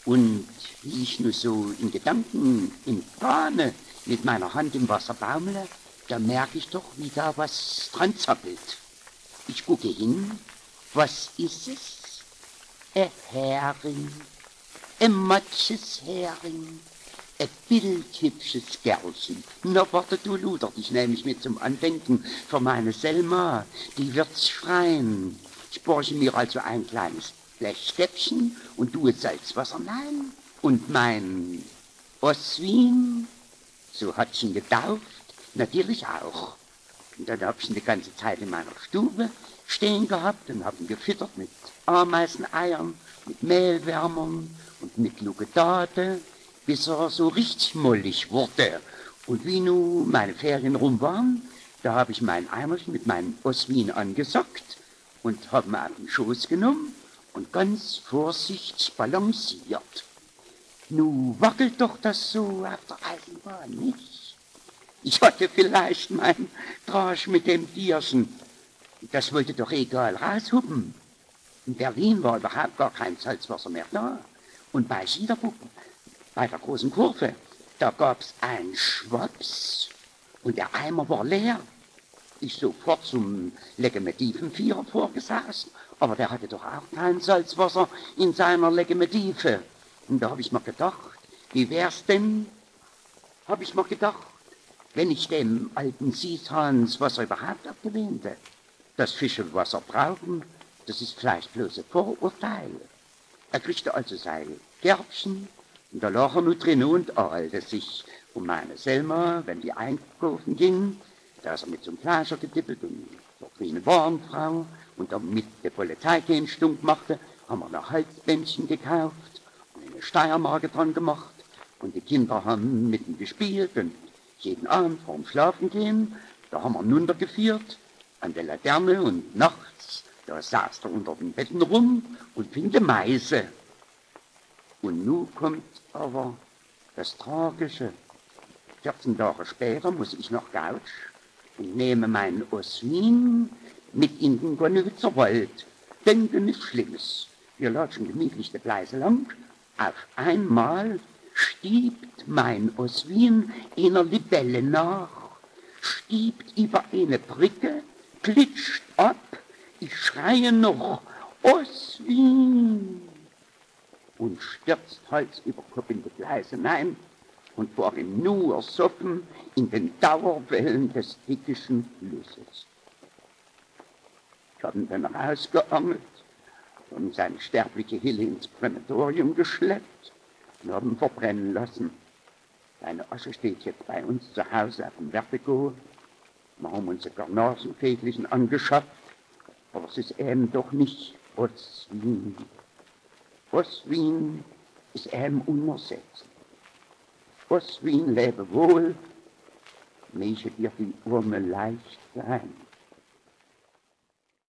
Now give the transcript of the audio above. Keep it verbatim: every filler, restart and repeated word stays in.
Und wie ich nur so in Gedanken in Bahne mit meiner Hand im Wasser baumle, da merke ich doch, wie da was dran zappelt. Ich gucke hin, was ist es? Ein Hering, ein matsches Hering, ein bildhübsches Gerlchen. Na, warte du, Luder, dich nehme ich mit zum Andenken für meine Selma, die wird's freien. Ich borche mir also ein kleines Blechstäbchen und tue Salzwasser rein. Und mein Oswin, so hat ich ihn getauft, natürlich auch. Und dann hab ich ihn die ganze Zeit in meiner Stube stehen gehabt und hab ihn gefüttert mit Ameiseneiern, mit Mehlwärmern und mit Lugedate, bis er so richtig mollig wurde. Und wie nun meine Ferien rum waren, da habe ich mein Eimerchen mit meinem Oswin angesackt und habe ihn auf den Schoß genommen und ganz vorsichtig balanciert. Nu wackelt doch das so auf der Eisenbahn, nicht? Ich hatte vielleicht mein Drasch mit dem Tierchen. Das wollte doch egal raushuppen. In Berlin war überhaupt gar kein Salzwasser mehr da. Und bei Schiederbuck, bei der großen Kurve, da gab's einen Schwaps und der Eimer war leer. Ich sofort zum Legemetivenvierer vorgesaßen, aber der hatte doch auch kein Salzwasser in seiner Legemetive. Und da habe ich mir gedacht, wie wär's denn, habe ich mir gedacht, wenn ich dem alten Sieshans Wasser überhaupt abgewöhnte. Das Fische Wasser brauchen, das ist vielleicht bloß ein Vorurteil. Er kriegte also sein Gerbchen und da lag er nur drin und ahlte sich um meine Selma, wenn die einkaufen ging. Da ist er mit so einem Fleischer gedippelt und so wie eine Warenfrau. Und damit die Polizei keinen Stunk machte, haben wir noch Halsbändchen gekauft und eine Steiermarke dran gemacht. Und die Kinder haben mit ihm gespielt und jeden Abend vorm Schlafengehen, da haben wir runtergeführt an der Laterne und nachts, da saß er unter den Betten rum und fing die Meise. Und nun kommt aber das Tragische. vierzehn Tage später muss ich nach Gautsch und nehme meinen Oswin mit in den Gonnewitzer Wald. Denke nichts Schlimmes. Wir latschen gemütlich die Gleise lang. Auf einmal stiebt mein Oswin einer Libelle nach, stiebt über eine Brücke, glitscht ab. Ich schreie noch, Oswin! Und stürzt Hals über Kopf in die Gleise hinein und war im Nu ersoffen in den Dauerwellen des dickischen Flusses. Ich habe ihn dann rausgeangelt und seine sterbliche Hille ins Krematorium geschleppt und haben ihn verbrennen lassen. Seine Asche steht jetzt bei uns zu Hause auf dem Vertigo. Wir haben uns sogar Nasenfädlichen angeschafft, aber es ist eben doch nicht Oswin. Oswin ist eben unersetzlich. Oswin lebe wohl, möge dir die Urme leicht sein.